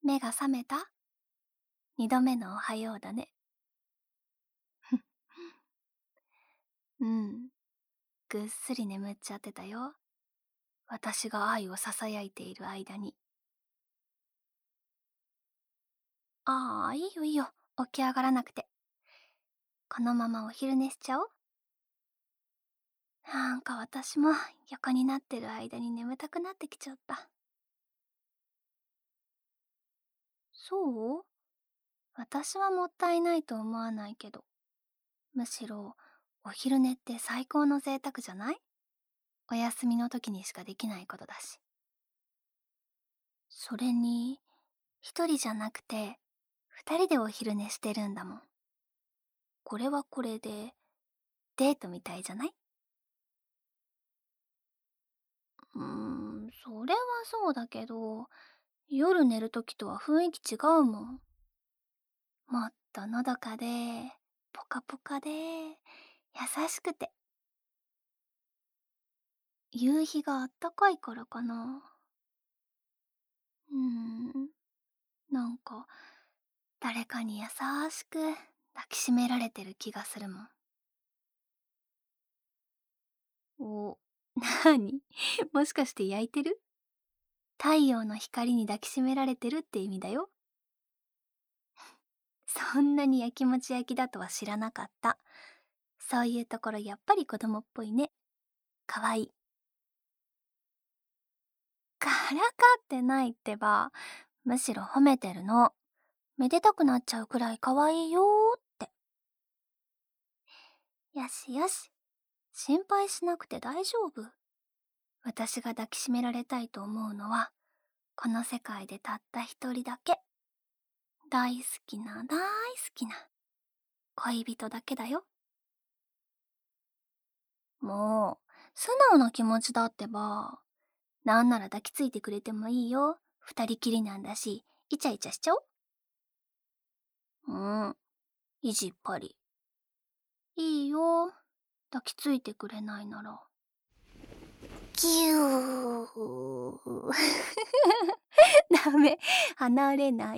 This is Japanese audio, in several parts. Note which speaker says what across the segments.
Speaker 1: 目が覚めた？二度目のおはようだね。うん、ぐっすり眠っちゃってたよ。私が愛を囁いている間に。ああ、いいよいいよ。起き上がらなくて。このままお昼寝しちゃおう。なんか私も横になってる間に眠たくなってきちゃった。そう？私はもったいないと思わないけど。むしろ、お昼寝って最高の贅沢じゃない？お休みの時にしかできないことだし。それに、一人じゃなくて、二人でお昼寝してるんだもん。これはこれで、デートみたいじゃない？それはそうだけど、夜寝るときとは雰囲気違うもん。もっとのどかで、ポカポカで、優しくて。夕日があったかいからかな。うーん、なんか、誰かに優しく抱きしめられてる気がするもん。お、なに？もしかして焼いてる？太陽の光に抱きしめられてるって意味だよ。そんなにやきもち焼きだとは知らなかった。そういうところやっぱり子供っぽいね。かわいい。からかってないってば。むしろ褒めてるの。めでたくなっちゃうくらいかわいいよーって。よしよし。心配しなくて大丈夫。私が抱きしめられたいと思うのは、この世界でたった一人だけ。大好きな大好きな恋人だけだよ。もう、素直な気持ちだってば。なんなら抱きついてくれてもいいよ。二人きりなんだし、イチャイチャしちゃおう。意地っ張り。いいよ。抱きついてくれないなら。ぎゅー。ダメ。離れない。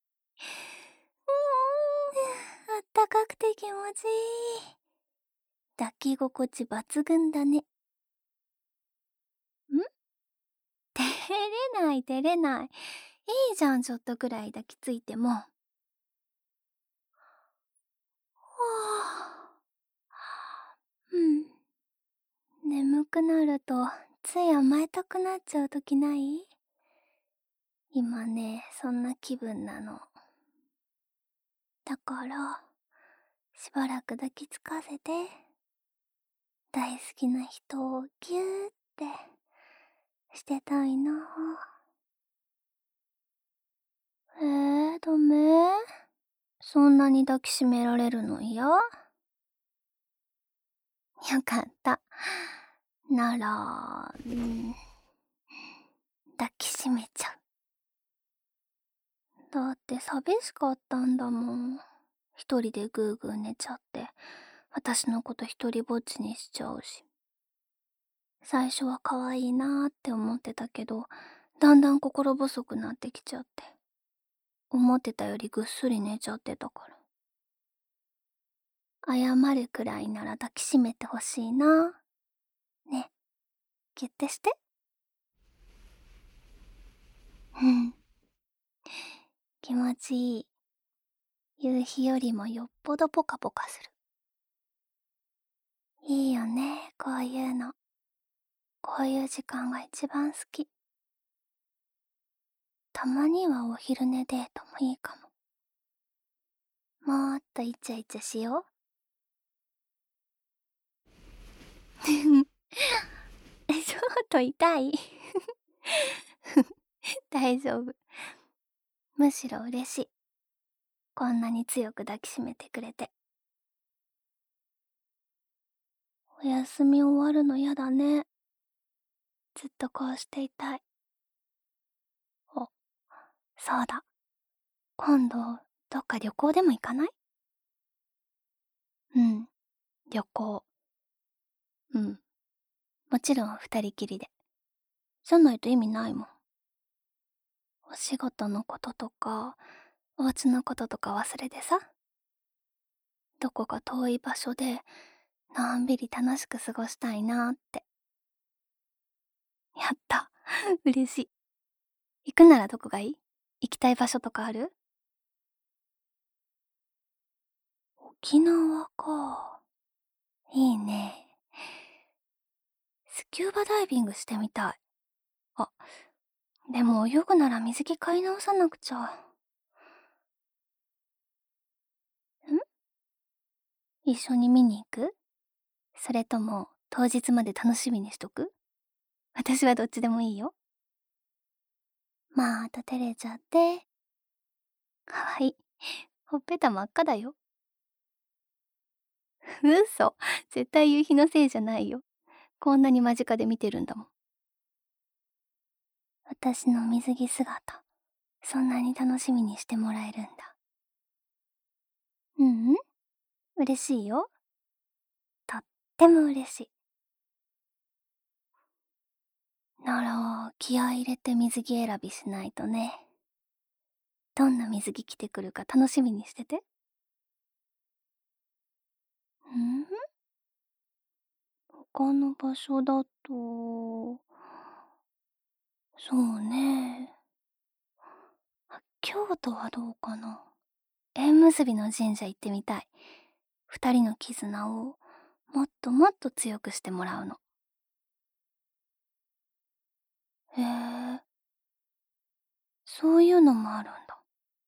Speaker 1: あったかくて気持ちいい。抱き心地抜群だね。ん？照れない照れない。いいじゃん、ちょっとくらい抱きついても。はあ。うん。眠くなると、つい甘えたくなっちゃうときない？今ね、そんな気分なの。だから、しばらく抱きつかせて、大好きな人をギューってしてたいな。ダメ？そんなに抱きしめられるの嫌？よかった。なら、抱きしめちゃう。だって寂しかったんだもん。一人でグーグー寝ちゃって、私のこと一人ぼっちにしちゃうし。最初は可愛いなーって思ってたけど、だんだん心細くなってきちゃって。思ってたよりぐっすり寝ちゃってたから。謝るくらいなら抱きしめてほしいな。ね、ギュッてして。うん。気持ちいい。夕日よりもよっぽどポカポカする。いいよね、こういうの。こういう時間が一番好き。たまにはお昼寝デートもいいかも。もっとイチャイチャしよう。ちょっと痛い。大丈夫。むしろ嬉しい。こんなに強く抱きしめてくれて。お休み終わるのやだね。ずっとこうしていたい。お、そうだ。今度、どっか旅行でも行かない？うん、旅行。うん。もちろん二人きりで。じゃないと意味ないもん。 お仕事のこととか、お家のこととか忘れてさ、どこか遠い場所で、のんびり楽しく過ごしたいなって。やった。嬉しい。行くならどこがいい？行きたい場所とかある？沖縄か。いいね。スキューバダイビングしてみたい。あ、でも泳ぐなら水着買い直さなくちゃ。一緒に見に行く？それとも当日まで楽しみにしとく？私はどっちでもいいよ。また照れちゃって。かわいい。ほっぺた真っ赤だよ。嘘。絶対夕日のせいじゃないよ。こんなに間近で見てるんだもん。私の水着姿、そんなに楽しみにしてもらえるんだ。うん、嬉しいよ。とっても嬉しい。なら、気合い入れて水着選びしないとね。どんな水着着てくるか楽しみにしてて。ん他の場所だと、そうね。京都はどうかな。縁結びの神社行ってみたい。二人の絆をもっともっと強くしてもらうの。へえ、そういうのもあるんだ。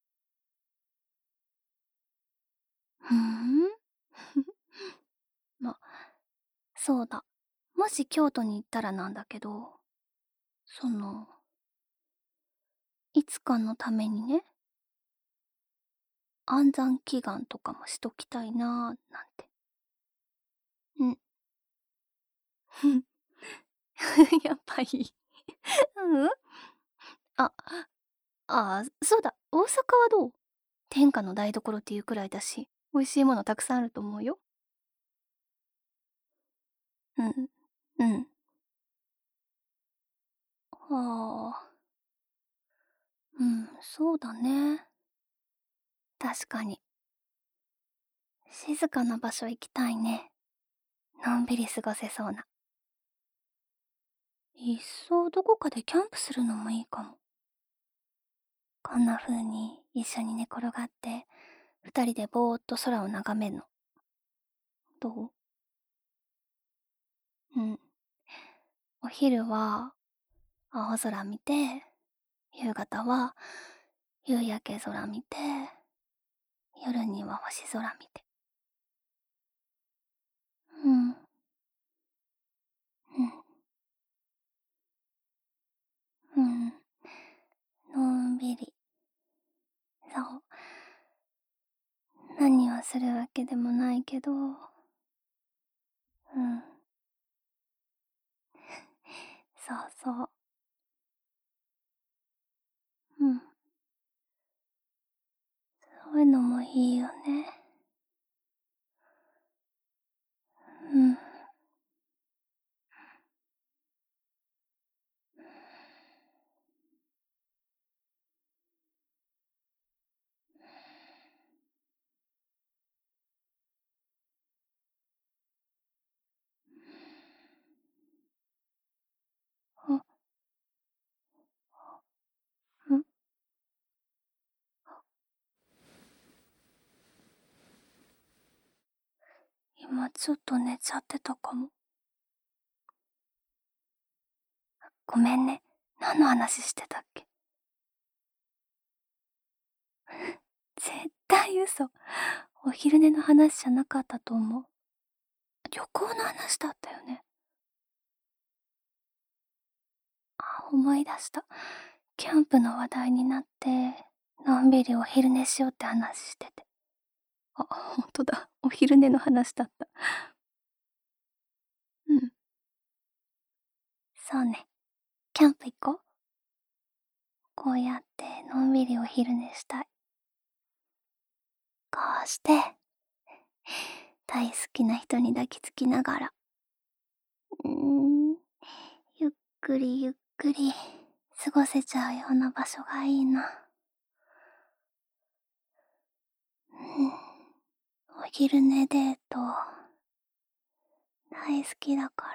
Speaker 1: ふーん。ま、そうだ。もし京都に行ったらなんだけど、その、いつかのためにね、安産祈願とかもしときたいなーなんて。うん。やっぱり。うん。あ、そうだ。大阪はどう？天下の台所っていうくらいだし、美味しいものたくさんあると思うよ。うん。うん。はあ。うん、そうだね。確かに。静かな場所行きたいね。のんびり過ごせそうな。いっそどこかでキャンプするのもいいかも。こんな風に一緒に寝転がって、二人でぼーっと空を眺めるの。どう？うん。お昼は青空見て、夕方は夕焼け空見て、夜には星空見て。うん、うん、うん。のんびり。そう。何をするわけでもないけど、うん。そうそう。うん。そういうのもいいよね。うん。あ、うん。今ちょっと寝ちゃってたかも。ごめんね。何の話してたっけ？絶対嘘。お昼寝の話じゃなかったと思う。旅行の話だったよね。思い出した。キャンプの話題になって、のんびりお昼寝しようって話してて。ほんとだ。お昼寝の話だった。うん。そうね。キャンプ行こう。こうやってのんびりお昼寝したい。こうして、大好きな人に抱きつきながら、うーん、ゆっくりゆっくり過ごせちゃうような場所がいいな。お昼寝デート大好きだから。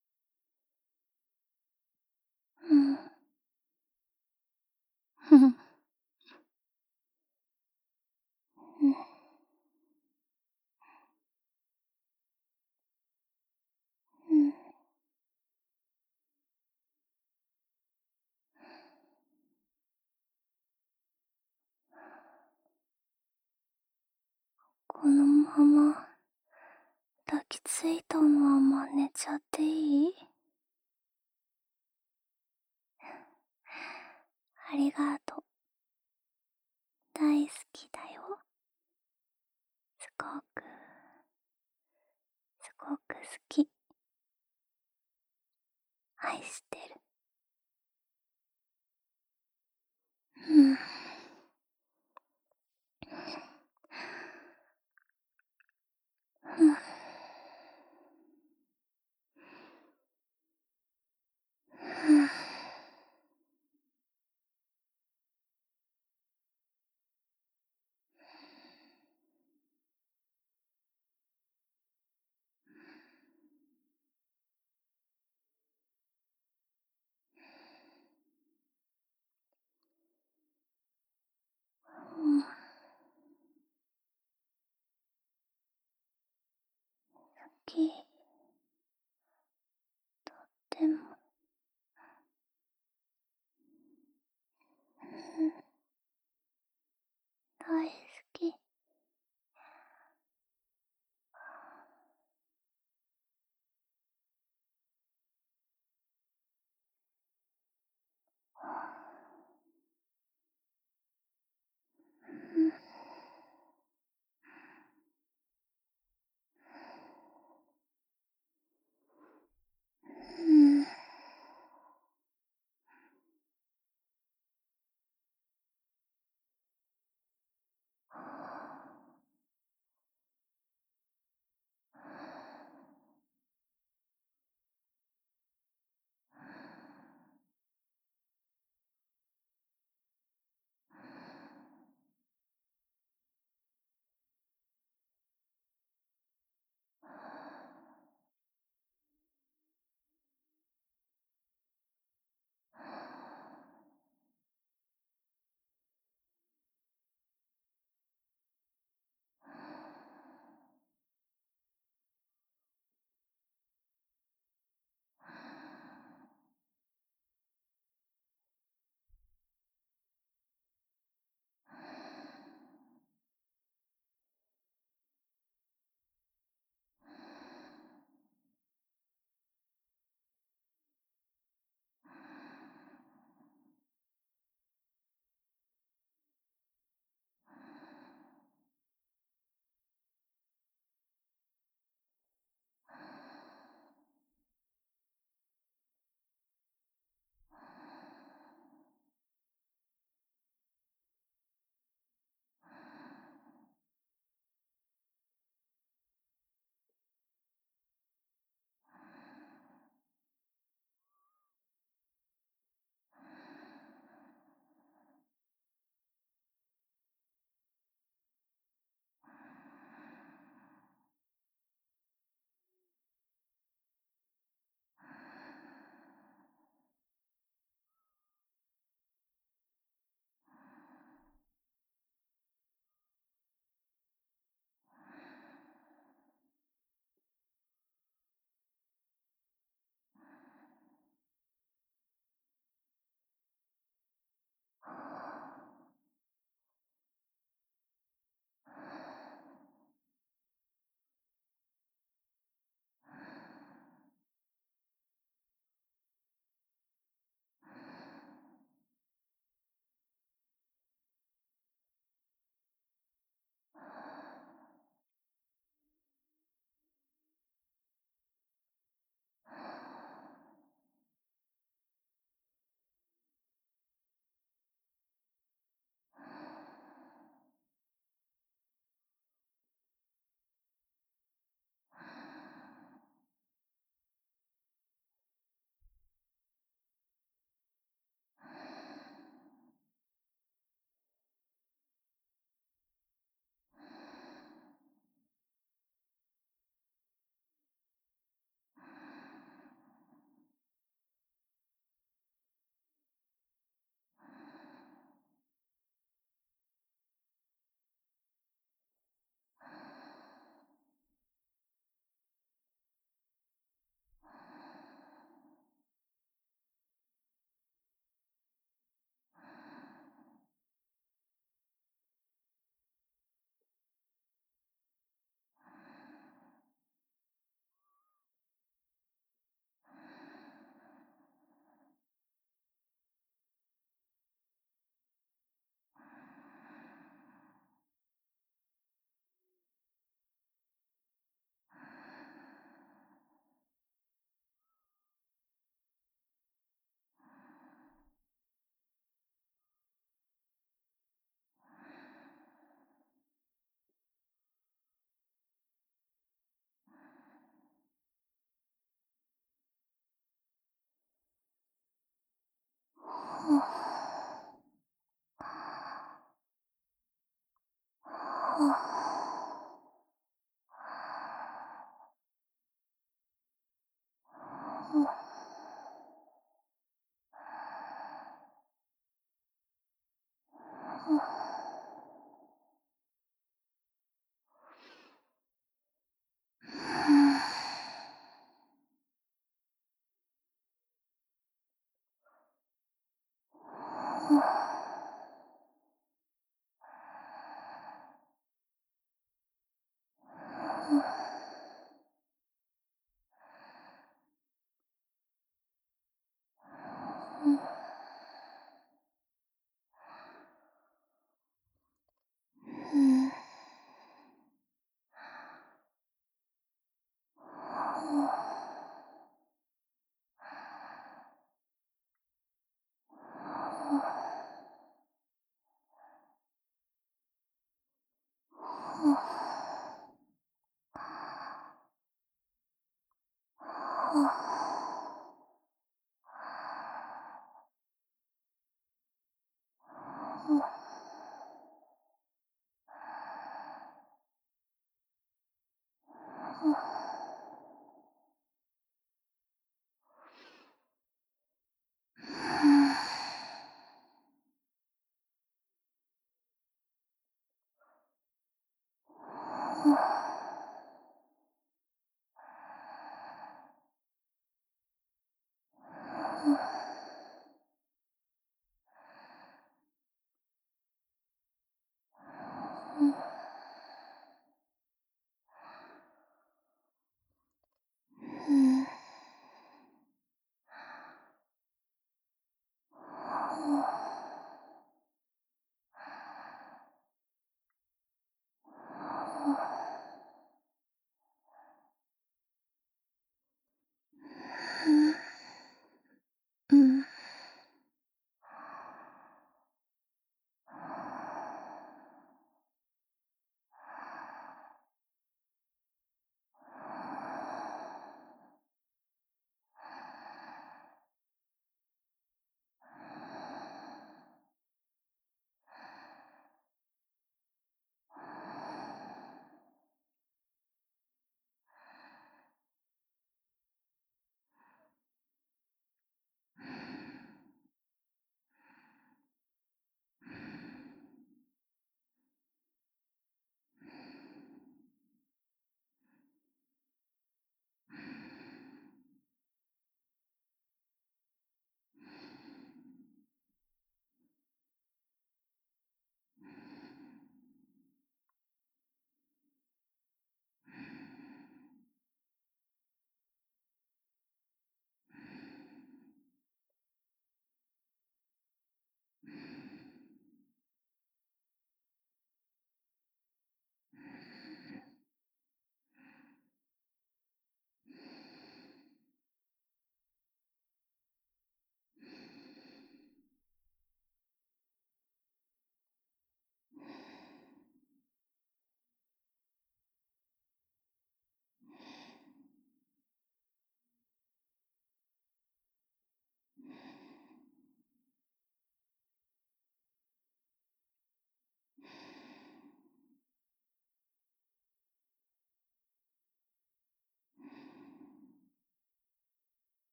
Speaker 1: うん。ふふ。うん。うん。このまま抱きついたまま寝ちゃっていい？ありがとう。大好きだよ。すごく、すごく好き。愛してる。うん。うん。うん。うん。好き。でも、うん。大好き。うん。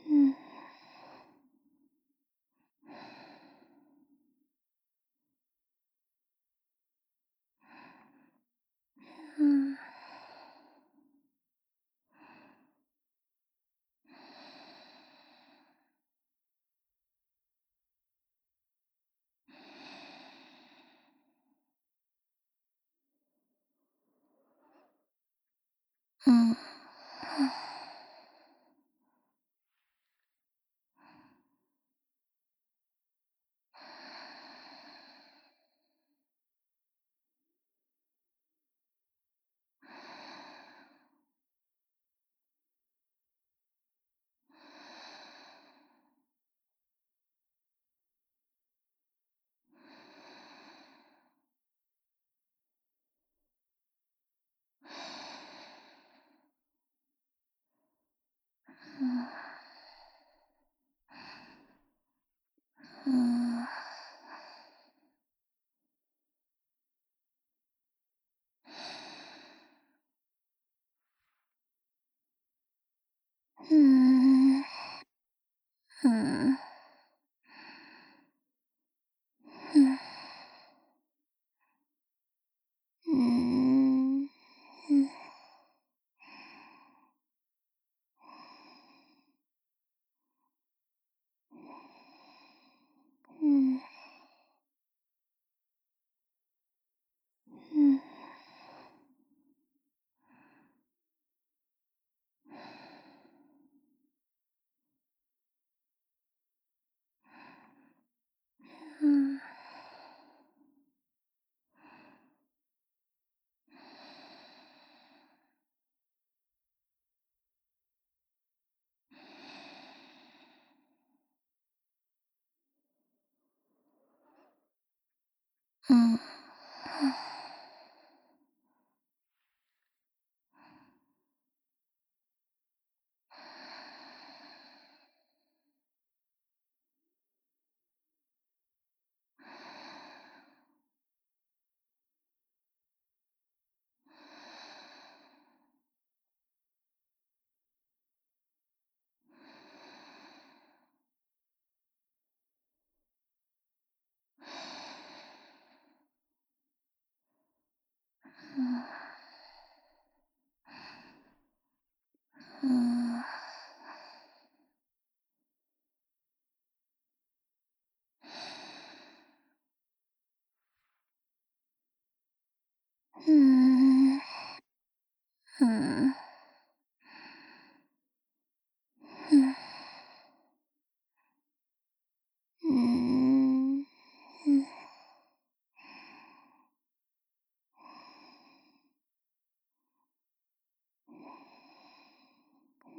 Speaker 1: うん。うん。うん。うん。うん。うん。うん。うん。うん。うん。うん。うん。うん。うん。うん。うん。うん。うん。